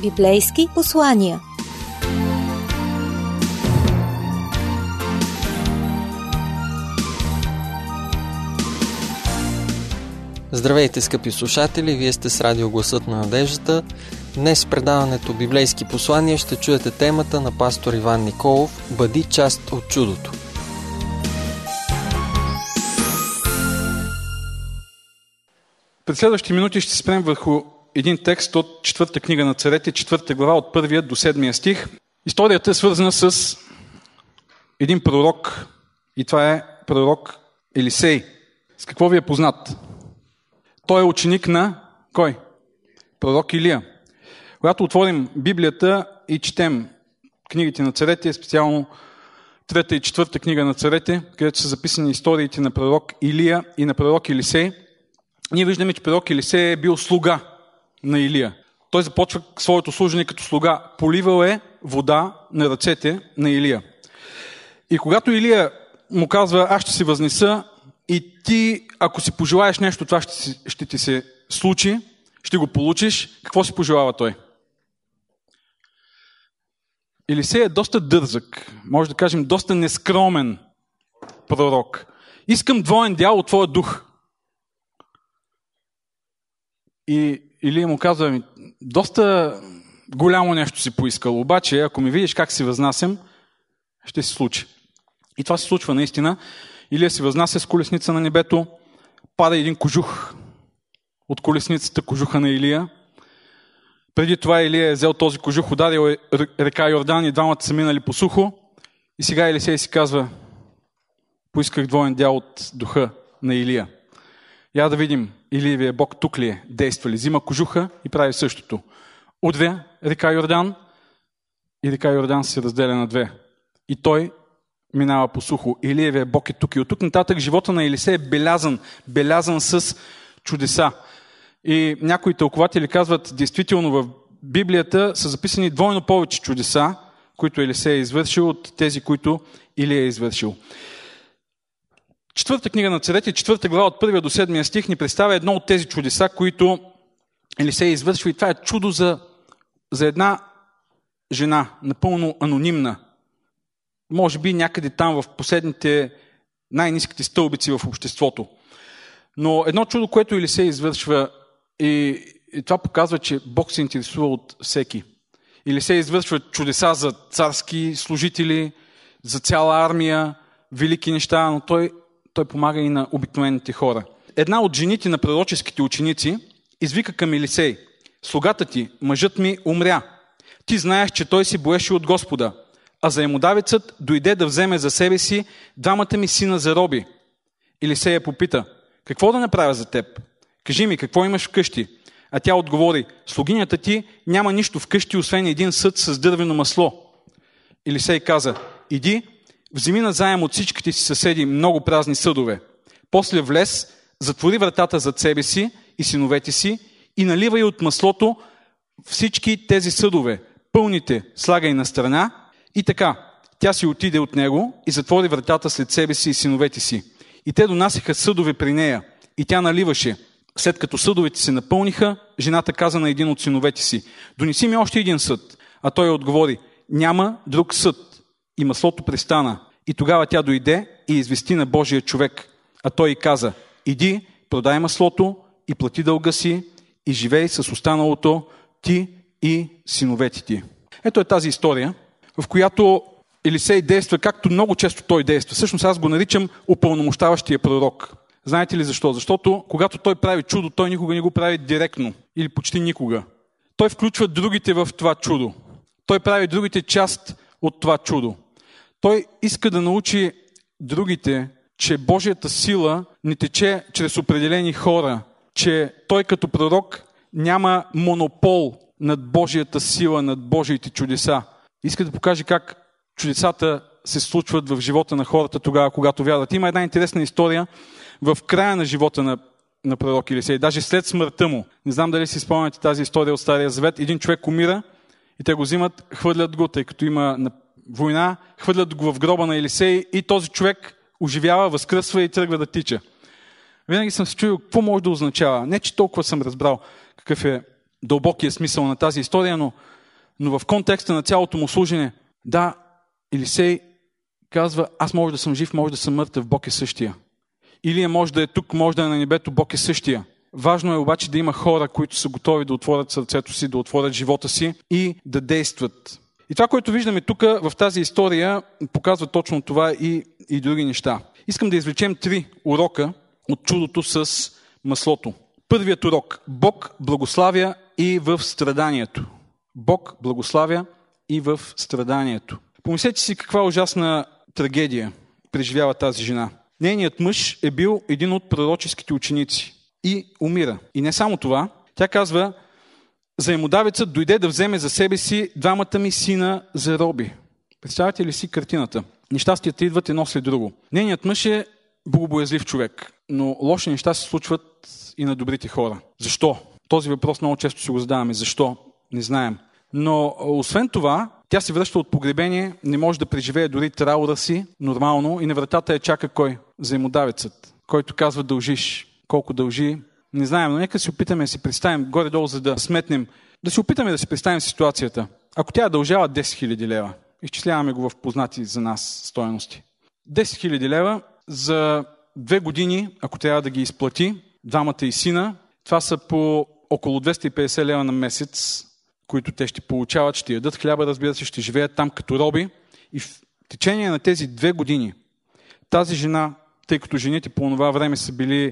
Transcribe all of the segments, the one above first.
Библейски послания. Здравейте, скъпи слушатели! Вие сте с радио Гласът на надеждата. Днес в предаването Библейски послания ще чуете темата на пастор Иван Николов «Бъди част от чудото». През следващите минути ще спрем върху един текст от 4 книга на Царете, 4 глава от 1 до 7 стих. Историята е свързана с един пророк и това е пророк Елисей. С какво ви е познат? Той е ученик на кой? Пророк Илия. Когато отворим Библията и четем книгите на Царете, специално 3 и 4 книга на Царете, където са записани историите на пророк Илия и на пророк Елисей, ние виждаме, че пророк Елисей е бил слуга на Илия. Той започва своето служене като слуга. Поливал е вода на ръцете на Илия. И когато Илия му казва, аз ще се възнеса и ти, ако си пожелаеш нещо, това ще ти се случи, ще го получиш, какво си пожелава той? Елисей е доста дързък, може да кажем доста нескромен пророк. Искам двоен дял от твоя дух. И Илия му казва, доста голямо нещо си поискал, обаче ако ми видиш как си възнасям, ще се случи. И това се случва наистина. Илия се възнася с колесница на небето, пада един кожух от колесницата, кожуха на Илия. Преди това Илия е взел този кожух, ударил е река Йордан и двамата са минали по сухо. И сега Елисей си казва, поисках двоен дял от духа на Илия. Я да видим, Илиевия Бог тук ли е, действа ли, взима кожуха и прави същото. Удря река Йордан и река Йордан се разделя на две. И той минава по сухо. Илиевия Бог е тук. И от тук нататък живота на Елисей е белязан с чудеса. И някои тълкователи казват, действително в Библията са записани двойно повече чудеса, които Елисей е извършил от тези, които Илия е извършил. 4 книга на Царете, 4 глава от 1 до 7 стих ни представя едно от тези чудеса, които Елисей извършва. И това е чудо за една жена, напълно анонимна. Може би някъде там в последните най-ниските стълбици в обществото. Но едно чудо, което Елисей извършва, и това показва, че Бог се интересува от всеки. Елисей извършва чудеса за царски служители, за цяла армия, велики неща, но той помага и на обикновените хора. Една от жените на пророческите ученици извика към Елисей, слугата ти, мъжът ми умря. Ти знаеш, че той си боеше от Господа, а заемодавецът дойде да вземе за себе си двамата ми сина за роби. Елисей я попита, какво да направя за теб? Кажи ми, какво имаш вкъщи? А тя отговори, слугинята ти няма нищо вкъщи, освен един съд с дървено масло. Елисей каза, иди, вземи назаем от всичките си съседи много празни съдове. После влез, затвори вратата зад себе си и синовете си и наливай от маслото всички тези съдове. Пълните слагай на страна и така. Тя си отиде от него и затвори вратата след себе си и синовете си. И те донасяха съдове при нея и тя наливаше. След като съдовете се напълниха, жената каза на един от синовете си, донеси ми още един съд. А той отговори, няма друг съд. И маслото престана. И тогава тя дойде и извести на Божия човек. А той й каза, иди, продай маслото и плати дълга си и живей с останалото ти и синовете ти. Ето е тази история, в която Елисей действа, както много често той действа. Всъщност аз го наричам упълномощаващия пророк. Знаете ли защо? Защото когато той прави чудо, той никога не го прави директно или почти никога. Той включва другите в това чудо. Той прави другите част от това чудо. Той иска да научи другите, че Божията сила не тече чрез определени хора, че той като пророк няма монопол над Божията сила, над Божиите чудеса. Иска да покаже как чудесата се случват в живота на хората тогава, когато вярват. Има една интересна история в края на живота на пророк Елисей, даже след смъртта му. Не знам дали си спомняте тази история от Стария Завет. Един човек умира и те го взимат, хвърлят го, тъй като има война, хвърлят го в гроба на Елисей и този човек оживява, възкръсва и тръгва да тича. Винаги съм се чуил какво може да означава. Не, че толкова съм разбрал какъв е дълбокия смисъл на тази история, но Но в контекста на цялото му служене, да, Елисей казва, аз може да съм жив, може да съм мъртъв, Бог е същия. Илия може да е тук, може да е на небето, Бог е същия. Важно е обаче да има хора, които са готови да отворят сърцето си, да отворят живота си и да действат. И това, което виждаме тук в тази история, показва точно това и други неща. Искам да извлечем 3 урока от чудото с маслото. Първият урок. Бог благославя и в страданието. Бог благославя и в страданието. Помислете си каква ужасна трагедия преживява тази жена. Нейният мъж е бил един от пророческите ученици и умира. И не само това, тя казва, заемодавецът дойде да вземе за себе си 2 ми сина за роби. Представяте ли си картината? Нещастията идват едно след друго. Нейният мъж е богобоязлив човек, но лоши неща се случват и на добрите хора. Защо? Този въпрос много често си го задаваме. Защо? Не знаем. Но освен това, тя се връща от погребение, не може да преживее дори траура си нормално и на вратата я чака кой? Заемодавецът, който казва дължиш. Колко дължи? Не знаем, но нека си опитаме да си представим горе-долу, за да сметнем, да си опитаме да си представим ситуацията. Ако тя дължава 10 000 лева, изчисляваме го в познати за нас стойности. 10 000 лева за 2 години, ако трябва да ги изплати, 2 и сина, това са по около 250 лева на месец, които те ще получават, ще ядат хляба, разбира се, ще живеят там като роби. И в течение на тези 2 години тази жена, тъй като жените по това време са били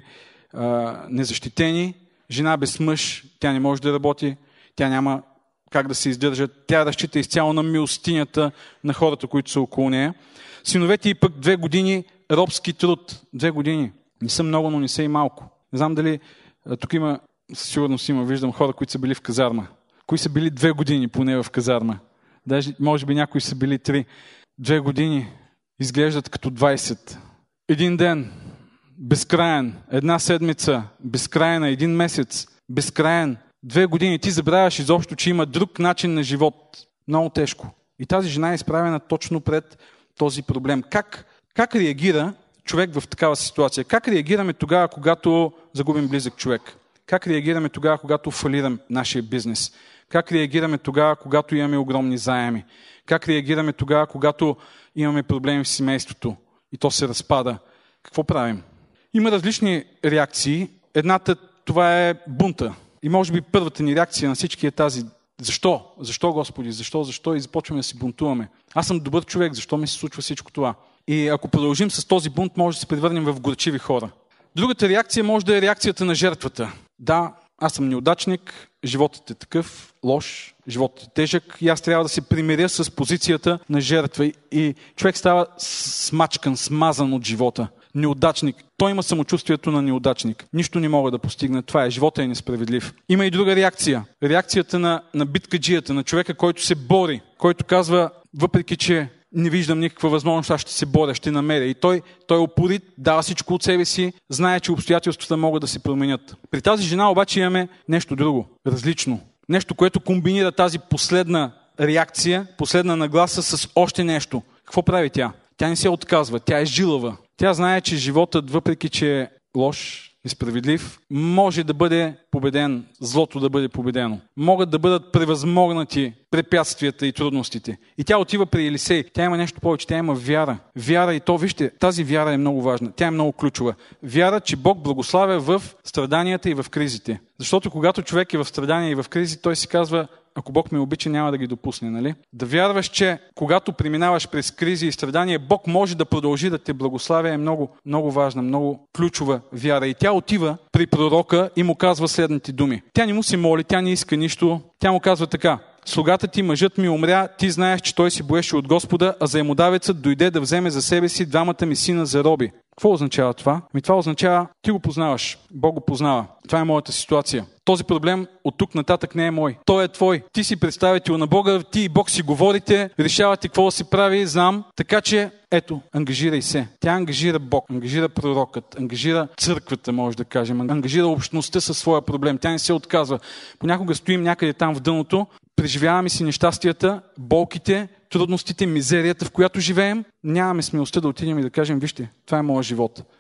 незащитени, жена без мъж, тя не може да работи, тя няма как да се издържа, тя разчита изцяло на милостинята на хората, които са около нея. Синовете и пък 2 години робски труд. 2 години. Не са много, но не са и малко. Не знам дали тук има, със сигурност виждам хора, които са били в казарма. Кои са били 2 години поне в казарма. Даже може би някои са били 3. 2 години изглеждат като 20. Един ден безкраен, 1 седмица безкрайна, 1 месец безкраен, 2 години. Ти забравяш изобщо, че има друг начин на живот. Много тежко. И тази жена е изправена точно пред този проблем. Как реагира човек в такава ситуация? Как реагираме тогава, когато загубим близък човек? Как реагираме тогава, когато фалирам нашия бизнес? Как реагираме тогава, когато имаме огромни заеми? Как реагираме тогава, когато имаме проблеми в семейството и то се разпада? Какво правим? Има различни реакции. Едната, това е бунта. И може би първата ни реакция на всички е тази: защо? Защо, Господи? Защо? И започваме да си бунтуваме. Аз съм добър човек, защо ми се случва всичко това? И ако продължим с този бунт, може да се превърнем в горчиви хора. Другата реакция може да е реакцията на жертвата. Да, аз съм неудачник, животът е такъв, лош, животът е тежък и аз трябва да се примиря с позицията на жертва. И човек става смачкан, смазан от живота. Неудачник. Той има самочувствието на неудачник. Нищо не мога да постигна. Това е. Живота е несправедлив. Има и друга реакция. Реакцията на биткаджията, на човека, който се бори, който казва, въпреки че не виждам никаква възможност, аз ще се боря, ще намеря. И той е упорит, дава всичко от себе си, знае, че обстоятелствата могат да се променят. При тази жена обаче имаме нещо друго, различно. Нещо, което комбинира тази последна реакция, последна нагласа с още нещо. Какво прави тя? Тя не се отказва, тя е жилава. Тя знае, че животът, въпреки че е лош, несправедлив, може да бъде победен, злото да бъде победено. Могат да бъдат превъзмогнати препятствията и трудностите. И тя отива при Елисей. Тя има нещо повече, тя има вяра. Вяра и то, вижте, тази вяра е много важна. Тя е много ключова. Вяра, че Бог благославя в страданията и в кризите. Защото когато човек е в страдания и в кризи, той си казва, ако Бог ме обича, няма да ги допусне, нали? Да вярваш, че когато преминаваш през кризи и страдания, Бог може да продължи да те благославя, е много, много важна, много ключова вяра. И тя отива при пророка и му казва следните думи. Тя не му се моли, тя не иска нищо. Тя му казва така: слугата ти, мъжът ми умря, ти знаеш, че той се боеше от Господа, а заемодавецът дойде да вземе за себе си 2 ми сина за роби. Какво означава това? Това означава, ти го познаваш, Бог го познава. Това е моята ситуация. Този проблем от тук нататък не е мой. Той е твой. Ти си представител на Бога, ти и Бог си говорите, решавате какво да се прави, знам. Така че, ето, ангажирай се. Тя ангажира Бог, ангажира пророкът, ангажира църквата, може да кажем, ангажира общността със своя проблем. Тя не се отказва. Понякога стоим някъде там в дъното, преживяваме си нещастията, болките, трудностите, мизерията, в която живеем. Нямаме смелостта да отидем и да кажем, вижте, това е моят живот.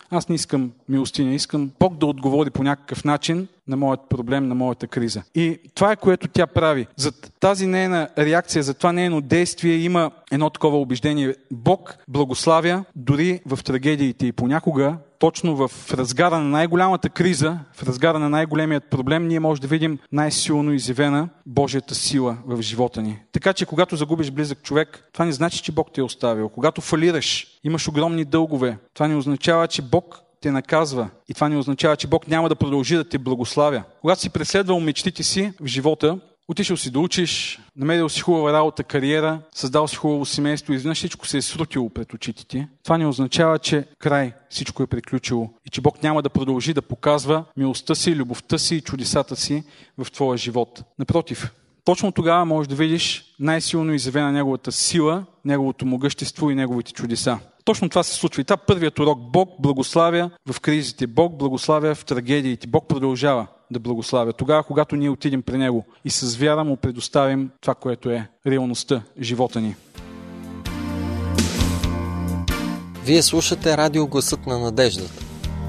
Аз не искам милостиня, искам Бог да отговори по някакъв начин на моят проблем, на моята криза. И това е, което тя прави. За тази нейна реакция, за това нейно действие има едно такова убеждение. Бог благославя дори в трагедиите и понякога, точно в разгара на най-голямата криза, в разгара на най-големият проблем, ние може да видим най-силно изявена Божията сила в живота ни. Така че, когато загубиш близък човек, това не значи, че Бог те е оставил. Когато фалираш, имаш огромни дългове, това не означава, че Бог те наказва. И това не означава, че Бог няма да продължи да те благославя. Когато си преследвал мечтите си в живота, отишъл си да учиш, намерил си хубава работа, кариера, създал си хубаво семейство и изведнъж всичко се е срутило пред очите ти, това не означава, че край всичко е приключило и че Бог няма да продължи да показва милостта си, любовта си и чудесата си в твоя живот. Напротив, точно тогава можеш да видиш най-силно изявена неговата сила, неговото могъщество и неговите чудеса. Точно това се случва. И това първият урок. Бог благославя в кризите. Бог благославя в трагедиите. Бог продължава да благославя. Тогава, когато ние отидем при Него и с вяра му предоставим това, което е реалността, живота ни. Вие слушате радио Гласът на надеждата.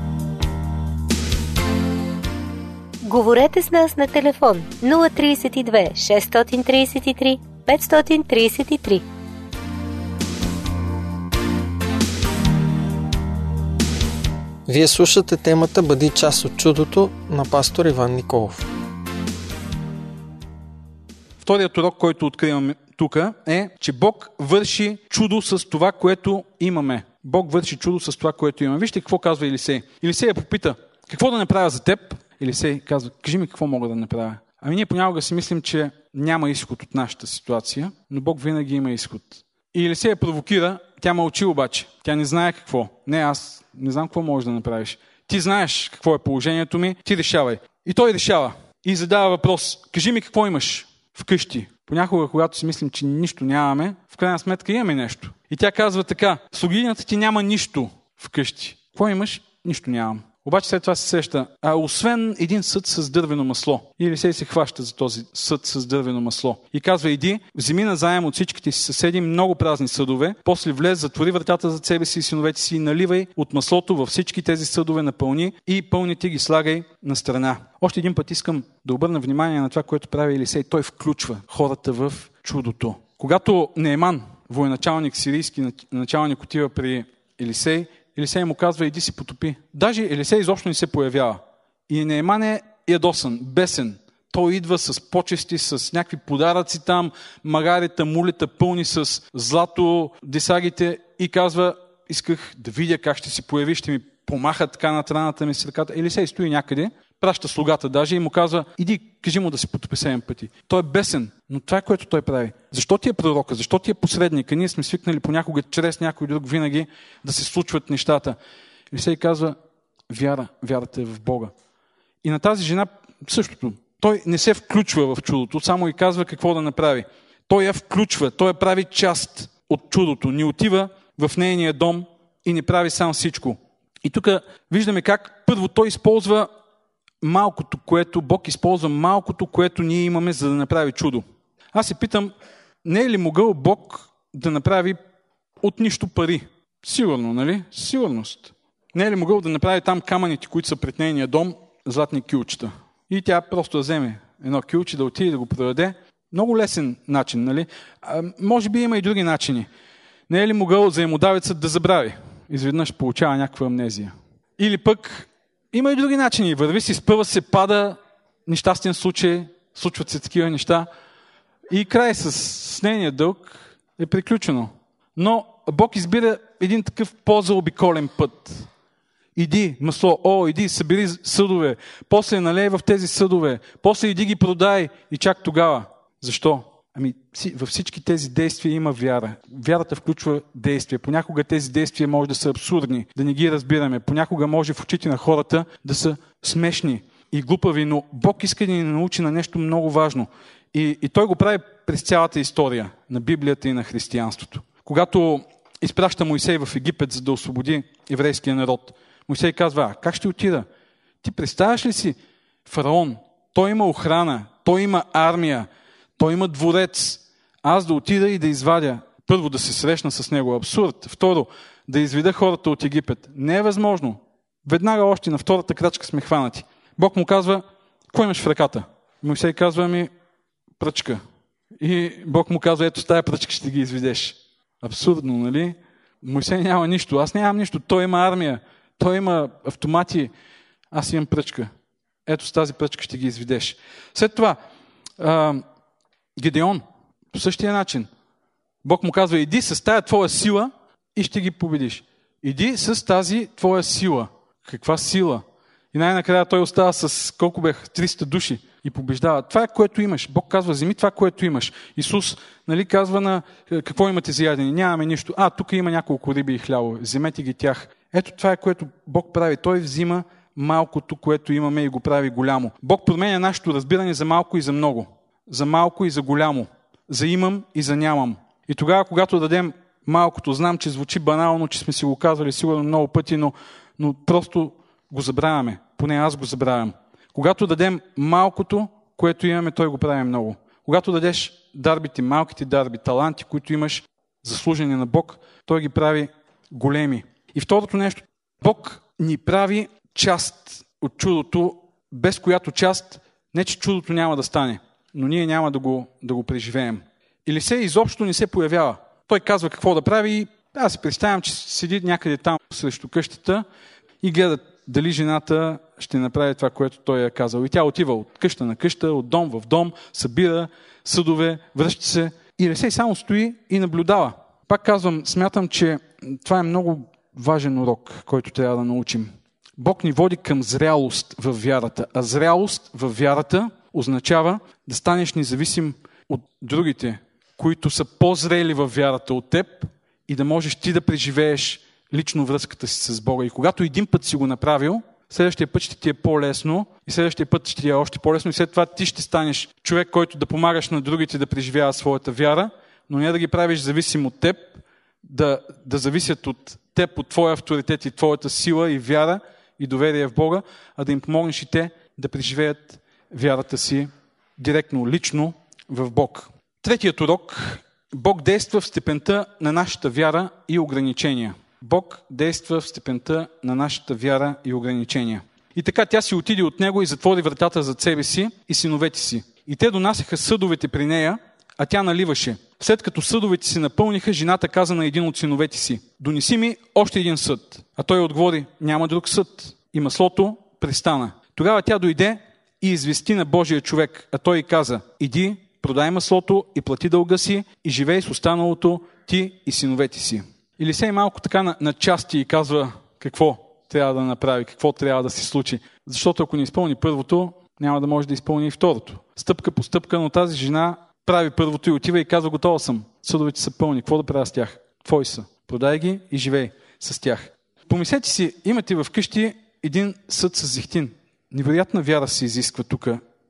Говорете с нас на телефон 032 633 533. Вие слушате темата "Бъди част от чудото" на пастор Иван Николов. Вторият урок, който откриваме тук е, че Бог върши чудо с това, което имаме. Бог върши чудо с това, което имаме. Вижте какво казва Елисей. Елисей я попита: какво да направя за теб? Елисей казва: кажи ми какво мога да направя. Ами ние понякога си мислим, че няма изход от нашата ситуация, но Бог винаги има изход. И Елисей я провокира, тя мълчи обаче. Тя не знае какво. Не, аз не знам какво можеш да направиш. Ти знаеш какво е положението ми, ти решавай. И той решава. И задава въпрос: кажи ми какво имаш вкъщи. Понякога, когато си мислим, че нищо нямаме, в крайна сметка имаме нещо. И тя казва така: в слугинята ти няма нищо вкъщи. Какво имаш? Нищо нямам. Обаче след това се сеща: освен един съд с дървено масло. И Елисей се хваща за този съд с дървено масло. И казва: иди, вземи назаем от всичките си съседи много празни съдове, после влез, затвори вратата за себе си и синовете си и наливай от маслото във всички тези съдове, напълни и пълните ги слагай на страна. Още един път искам да обърна внимание на това, което прави Елисей. Той включва хората в чудото. Когато Нееман, военачалник, сирийски началник, отива при Елисей, Елисей му казва: иди си потопи. Даже Елисей изобщо не се появява. И Нееман е ядосан, бесен. Той идва с почести, с някакви подаръци там, магарите, мулета пълни с злато, десагите, и казва: исках да видя как ще се появи, ще ми помаха така над раната ми с ръката. Елисей стои някъде, праща слугата даже и му казва: иди, кажи му да се потопи 7 пъти. Той е бесен, но това е, което той прави. Защо ти е пророка? Защо ти е посредника? Ние сме свикнали понякога чрез някой друг винаги да се случват нещата. Елисей казва: вяра, вярата е в Бога. И на тази жена същото. Той не се включва в чудото, само и казва какво да направи. Той я включва, той я прави част от чудото. Не отива в нейния дом и не прави сам всичко. И тук виждаме как първо той използва малкото, което Бог използва, малкото, което ние имаме, за да направи чудо. Аз се питам, не е ли могъл Бог да направи от нищо пари? Сигурно, нали? Сигурност. Не е ли могъл да направи там камъните, които са пред нейния дом, златни кюлчета? И тя просто да вземе едно кюлче, да отиде да го продаде. Много лесен начин, нали? Може би има и други начини. Не е ли могъл заемодавецът да забрави? Изведнъж получава някаква амнезия. Или пък има и други начини. Върви си, спъва се, пада, нещастен случай, случват се такива неща. И край с нейния дълг е приключено. Но Бог избира един такъв по-заобиколен път. Иди, масло, иди, събери съдове, после налей в тези съдове, после иди ги продай и чак тогава. Защо? Ами във всички тези действия има вяра. Вярата включва действия. Понякога тези действия може да са абсурдни, да не ги разбираме. Понякога може в очите на хората да са смешни и глупави, но Бог иска да ни научи на нещо много важно. И той го прави през цялата история на Библията и на християнството. Когато изпраща Мойсей в Египет, за да освободи еврейския народ, Мойсей казва: как ще отида? Ти представяш ли си фараон? Той има охрана, той има армия, той има дворец. Аз да отида и да извадя. Първо, да се срещна с него. Абсурд. Второ, да изведа хората от Египет. Не е възможно. Веднага още на втората крачка сме хванати. Бог му казва, какво имаш в ръката? Мойсей казва, пръчка. И Бог му казва, ето с тая пръчка ще ги изведеш. Абсурдно, нали? Мойсей няма нищо, аз нямам нищо. Той има армия, той има автомати, аз имам пръчка. Ето с тази пръчка ще ги изведеш. След това, Гедеон, по същия начин. Бог му казва, иди с тая твоя сила и ще ги победиш. Иди с тази твоя сила. Каква сила? И най-накрая той остава с колко бях? 300 души и побеждава. Това е което имаш. Бог казва, вземи това, което имаш. Исус, нали, казва на какво имате за ядене? Нямаме нищо. Тук има няколко риби и хлябове. Вземете ги тях. Ето това е което Бог прави. Той взима малкото, което имаме и го прави голямо. Бог променя нашето разбиране за малко и за много. За малко и за голямо. За имам и за нямам. И тогава, когато дадем малкото, знам, че звучи банално, че сме си го казвали сигурно много пъти, но просто го забравяме. Поне аз го забравям. Когато дадем малкото, което имаме, той го прави много. Когато дадеш дарбите, малките дарби, таланти, които имаш за служене на Бог, той ги прави големи. И второто нещо, Бог ни прави част от чудото, без която част, не че чудото няма да стане, но ние няма да го преживеем. Елисей изобщо не се появява. Той казва какво да прави и аз си представям, че седи някъде там срещу къщата и гледа дали жената ще направи това, което той е казал. И тя отива от къща на къща, от дом в дом, събира съдове, връща се. И Елисей само стои и наблюдава. Пак казвам, смятам, че това е много важен урок, който трябва да научим. Бог ни води към зрялост във вярата. А зрялост във вярата означава да станеш независим от другите, които са по-зрели във вярата от теб и да можеш ти да преживееш лично връзката си с Бога. И когато един път си го направил, следващия път ще ти е по-лесно и следващия път ще ти е още по-лесно и след това ти ще станеш човек, който да помагаш на другите да преживява своята вяра, но не да ги правиш зависим от теб, да зависят от теб, от твоя авторитет и твоята сила и вяра и доверие в Бога, а да им помогнеш и те да преживеят вярата си директно, лично в Бог. Третият урок. Бог действа в степента на нашата вяра и ограничения. Бог действа в степента на нашата вяра и ограничения. И така тя си отиде от него и затвори вратата зад себе си и синовете си. И те донасяха съдовете при нея, а тя наливаше. След като съдовете се напълниха, жената каза на един от синовете си: донеси ми още един съд. А той отговори: няма друг съд. И маслото престана. Тогава тя дойде и извести на Божия човек, а той й каза: иди, продай маслото и плати дълга си и живей с останалото ти и синовете си. Елисей малко така на части и казва какво трябва да направи, какво трябва да се случи. Защото ако не изпълни първото, няма да може да изпълни и второто. Стъпка по стъпка, но тази жена прави първото и отива и казва: готова съм. Съдовете са пълни. Какво да правя с тях? Твои са. Продай ги и живей с тях. Помислете си, имате в къщи един съд с зехтин. Невероятна вяра се изисква тук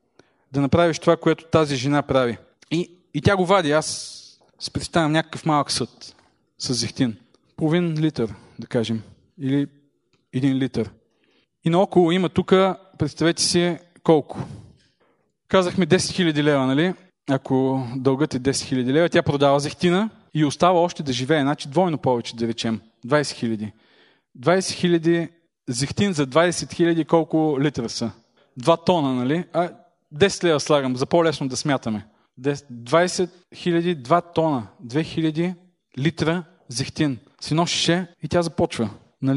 да направиш това, което тази жена прави. И тя го вади. Аз си представям някакъв малък съд с зехтин. Половин литър, да кажем. Или 1 литър. И наоколо има тук, представете си колко. Казахме 10 000 лева, нали? Ако дългът е 10 000 лева, тя продава зехтина и остава още да живее. Значи двойно повече, да речем. 20 000. 20 000 зехтин за 20 000 колко литра са? 2 тона, нали? 10 лева слагам, за по-лесно да смятаме. 20 000, 2 тона, 2000 литра зехтин. Си носише и тя започва.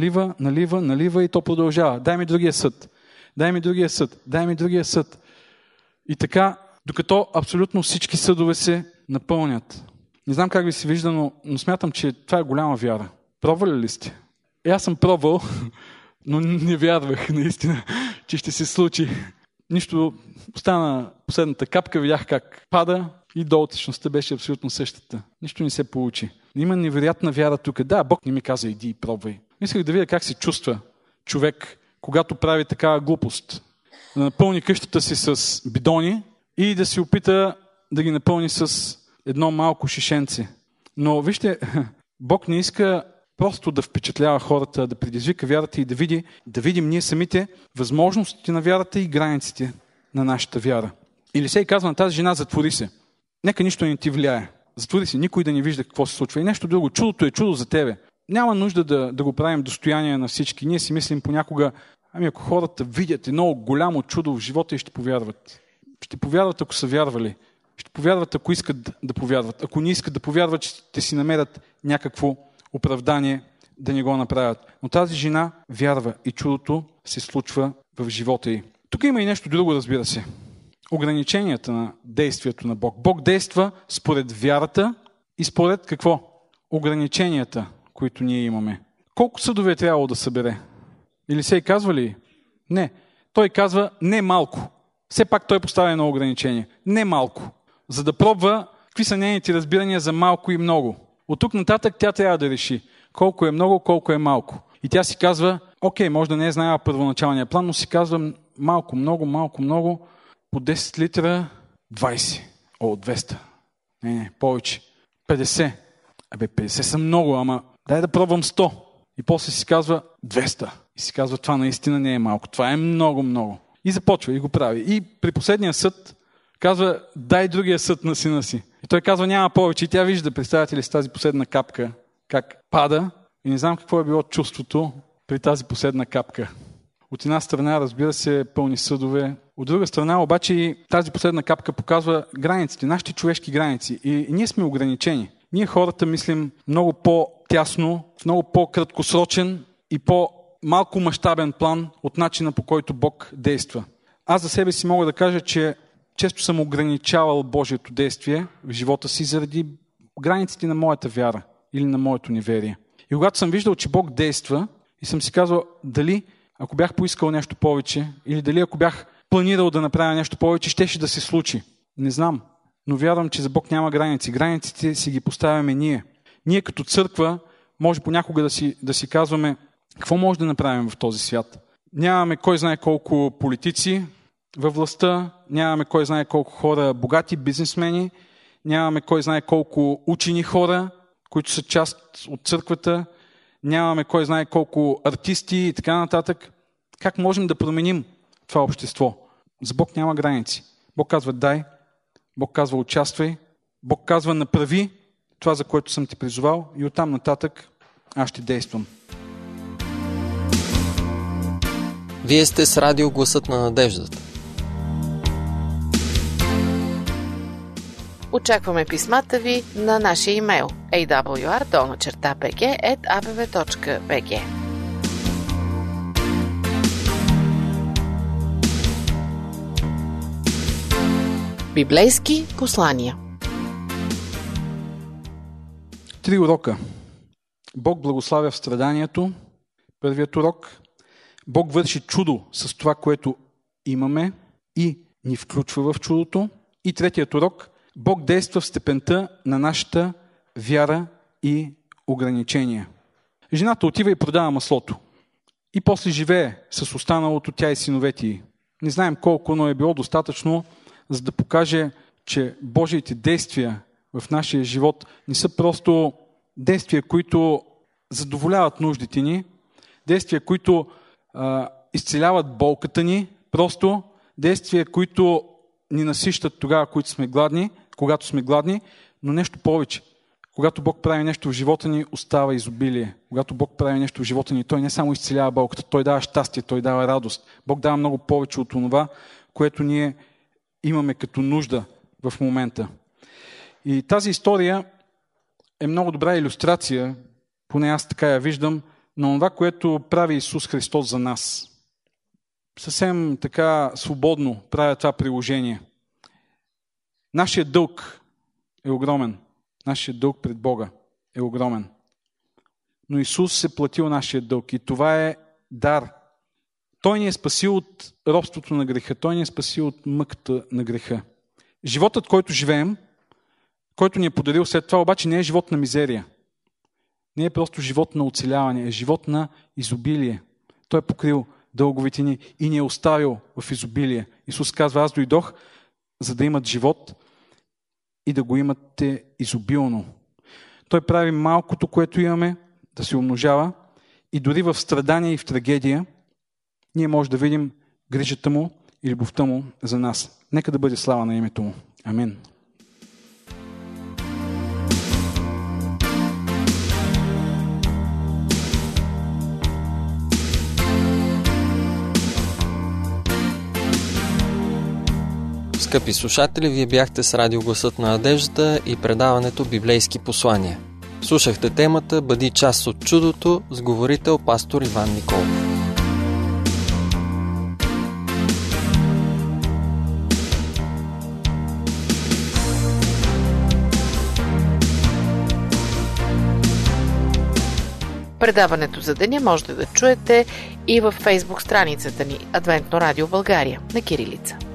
Налива и то продължава. Дай ми другия съд. Дай ми другия съд. Дай ми другия съд. И така, докато абсолютно всички съдове се напълнят. Не знам как ви се вижда, но смятам, че това е голяма вяра. Пробвали ли сте? Аз съм пробвал, но не вярвах наистина, че ще се случи. Нищо, остана последната капка, видях как пада и долутечността беше абсолютно същата. Нищо не се получи. Има невероятна вяра тук. Да, Бог не ми каза: иди и пробвай. Исках да видя как се чувства човек, когато прави такава глупост. Да напълни къщата си с бидони и да се опита да ги напълни с едно малко шишенце. Но вижте, Бог не иска просто да впечатлява хората, да предизвика вярата и да видим ние самите възможностите на вярата и границите на нашата вяра. Елисей казва на тази жена: затвори се. Нека нищо не ти влияе. Затвори се, никой да не вижда какво се случва. И нещо друго. Чудото е чудо за тебе. няма нужда да го правим достояние на всички. Ние си мислим понякога, ако хората видят едно голямо чудо в живота и ще повярват. Ще повярват, ако са вярвали. Ще повярват, ако искат да повярват. Ако не искат да повярват, ще си намерят някакво оправдание да не го направят. Но тази жена вярва и чудото се случва в живота й. Тук има и нещо друго, разбира се. Ограниченията на действието на Бог. Бог действа според вярата и според какво? Ограниченията, които ние имаме. Колко съдове е трябвало да събере? Или се казва ли? Не. Той казва не малко. Все пак той поставя едно ограничение. Не малко. За да пробва какви са нейните разбирания за малко и много. От тук нататък тя трябва да реши колко е много, колко е малко. И тя си казва, окей, може да не е знаела първоначалния план, но си казва малко, много, по 10 литра 20. 200. Не, повече. 50. 50 са много, ама дай да пробвам 100. И после си казва 200. И си казва, това наистина не е малко. Това е много. И започва и го прави. И при последния съд казва, дай другия съд на сина си. И той казва, няма повече. И тя вижда, представяте ли, с тази последна капка, как пада. И не знам какво е било чувството при тази последна капка. От една страна, разбира се, пълни съдове. От друга страна, обаче, и тази последна капка показва границите, нашите човешки граници. И ние сме ограничени. Ние хората мислим много по-тясно, в много по-краткосрочен и по-малко мащабен план от начина, по който Бог действа. Аз за себе си мога да кажа, че често съм ограничавал Божието действие в живота си заради границите на моята вяра или на моето неверие. И когато съм виждал, че Бог действа и съм си казал, дали ако бях поискал нещо повече или дали ако бях планирал да направя нещо повече, щеше да се случи. Не знам, но вярвам, че за Бог няма граници. Границите си ги поставяме ние. Ние като църква може понякога да си казваме какво може да направим в този свят. Нямаме кой знае колко политици във властта, нямаме кой знае колко хора богати бизнесмени, нямаме кой знае колко учени хора, които са част от църквата, нямаме кой знае колко артисти и така нататък. Как можем да променим това общество? За Бог няма граници. Бог казва дай, Бог казва участвай, Бог казва направи това, за което съм ти призовал и оттам нататък аз ще действам. Вие сте с радио Гласът на надеждата. Очакваме писмата ви на нашия имейл awr@abv.bg. Библейски послания. 3 урока. Бог благославя в страданието. Първият урок. Бог върши чудо с това, което имаме и ни включва в чудото. И третият урок. Бог действа в степента на нашата вяра и ограничения. Жената отива и продава маслото. И после живее с останалото тя и синовете ѝ. Не знаем колко, но е било достатъчно, за да покаже, че Божиите действия в нашия живот не са просто действия, които задоволяват нуждите ни, действия, които изцеляват болката ни, просто действия, които ни насищат тогава, когато сме гладни, но нещо повече. Когато Бог прави нещо в живота ни, остава изобилие. Когато Бог прави нещо в живота ни, Той не само изцелява болката, Той дава щастие, Той дава радост. Бог дава много повече от това, което ние имаме като нужда в момента. И тази история е много добра илюстрация, поне аз така я виждам, на това, което прави Исус Христос за нас. Съвсем така свободно правя това приложение. Нашият дълг е огромен. Нашият дълг пред Бога е огромен. Но Исус е платил нашия дълг и това е дар. Той ни е спасил от робството на греха. Той ни е спасил от мъката на греха. Животът, който живеем, който ни е подарил след това, обаче не е живот на мизерия. Не е просто живот на оцеляване, е живот на изобилие. Той е покрил дълговите ни и ни е оставил в изобилие. Исус казва, аз дойдох, за да имат живот и да го имате изобилно. Той прави малкото, което имаме, да се умножава и дори в страдания и в трагедия ние може да видим грижата му и любовта му за нас. Нека да бъде слава на името му. Амин. Скъпи слушатели, вие бяхте с Радио Гласът на надеждата и предаването Библейски послания. Слушахте темата "Бъди част от чудото" с говорител пастор Иван Николов. Предаването за деня можете да чуете и във Фейсбук страницата ни Адвентно радио България на кирилица.